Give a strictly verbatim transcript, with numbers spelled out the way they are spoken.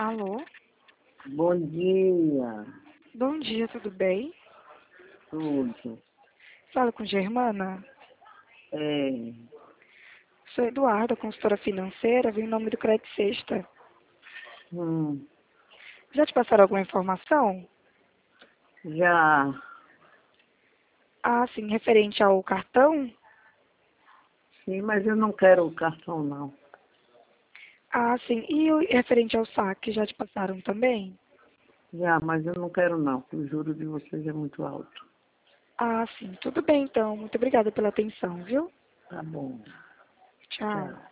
Alô? Bom dia, Bom dia, tudo bem? tudo. Falo com Germana. É, Sou Eduarda, consultora financeira, vim em nome do Crédito Sexta. hum, Já te passaram alguma informação? já, Ah, sim, referente ao cartão? sim, mas eu não quero o cartão, não. Ah, sim, e o referente ao saque, já te passaram também? Já, mas eu não quero, não, porque o juro de vocês é muito alto. Ah, sim, tudo bem então. Muito obrigada pela atenção, viu? Tá bom, Tchau. tchau.